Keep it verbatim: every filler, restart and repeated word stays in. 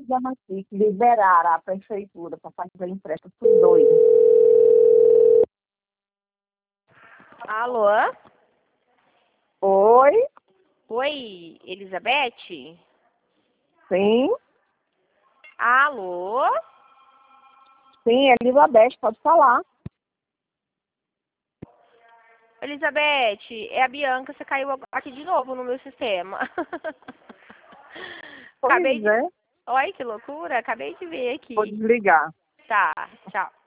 dizendo aqui que liberaram a prefeitura para fazer empréstimo por dois. Alô? Oi? Oi, Elizabeth? Sim? Alô? Sim, Elizabeth, pode falar. Elizabeth, é a Bianca, você caiu aqui de novo no meu sistema. Acabei Pois de... é, Olha que loucura, acabei de ver vou aqui. desligar. Tá, tchau.